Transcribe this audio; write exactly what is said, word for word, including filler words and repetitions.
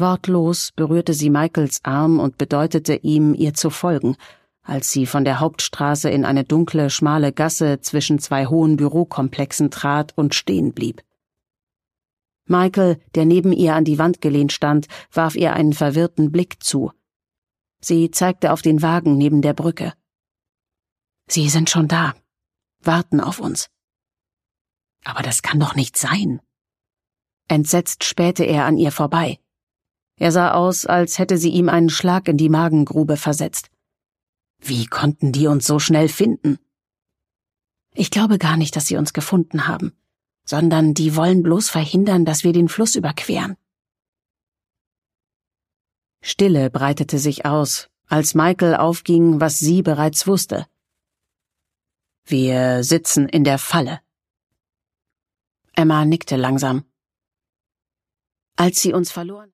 Wortlos berührte sie Michaels Arm und bedeutete ihm, ihr zu folgen, als sie von der Hauptstraße in eine dunkle, schmale Gasse zwischen zwei hohen Bürokomplexen trat und stehen blieb. Michael, der neben ihr an die Wand gelehnt stand, warf ihr einen verwirrten Blick zu. Sie zeigte auf den Wagen neben der Brücke. »Sie sind schon da, warten auf uns.« »Aber das kann doch nicht sein!« Entsetzt spähte er an ihr vorbei. Er sah aus, als hätte sie ihm einen Schlag in die Magengrube versetzt. »Wie konnten die uns so schnell finden?« »Ich glaube gar nicht, dass sie uns gefunden haben, sondern die wollen bloß verhindern, dass wir den Fluss überqueren.« Stille breitete sich aus, als Michael aufging, was sie bereits wusste. »Wir sitzen in der Falle.« Emma nickte langsam. »Als sie uns verloren